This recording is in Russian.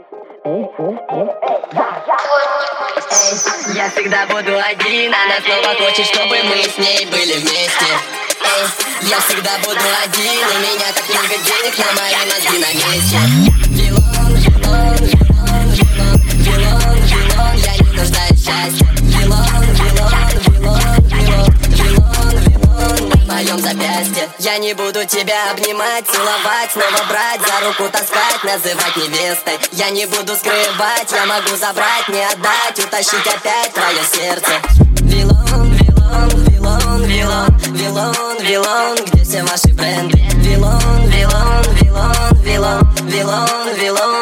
Я всегда буду один, она снова хочет, чтобы мы с ней были вместе. Я всегда буду один, у меня так много денег, но мои мозги на месте. Вилон, вилон, вилон, вилон, вилон, вилон, я не нуждаюсь в счастье. Вилон, вилон, вилон, вилон, вилон, вилон на моем запястье. Я не буду тебя обнимать, целовать, снова брать, за руку таскать, называть невестой. Я не буду скрывать, я могу забрать, не отдать, утащить опять твое сердце. Вилон, вилон, вилон, вилон, вилон, вилон, где все ваши бренды? Вилон, вилон, вилон, вилон, вилон, вилон.